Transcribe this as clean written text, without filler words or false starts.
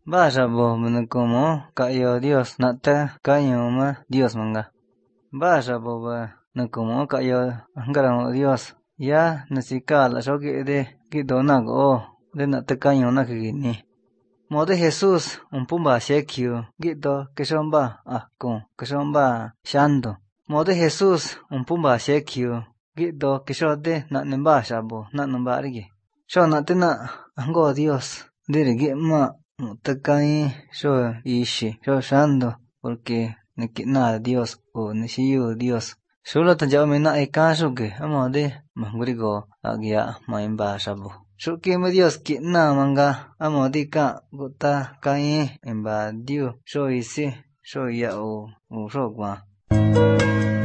Vaya vos, como cayo Dios, nata cayo ma Dios manga. Vaya vos, como cayo angaramo Dios. Ya nasika la shoki de gidona go de nata cayo na kigini. Mode Jesús un pumba shekyu gito que shomba con que shomba shando. Mode Jesús un pumba shekyu gito que shode na nemba shabo na nambarigi. Sho na tena ango Dios dirigi ma takai sho ishi sho shando porque nikina Dios o nishiyu Dios. Solo ta jao mena ikaso que amode mangurigo agia maimba shabo. Shuki me Dios ki na manga amodika guta kai emba diu sho isi sho ya o sho kwa.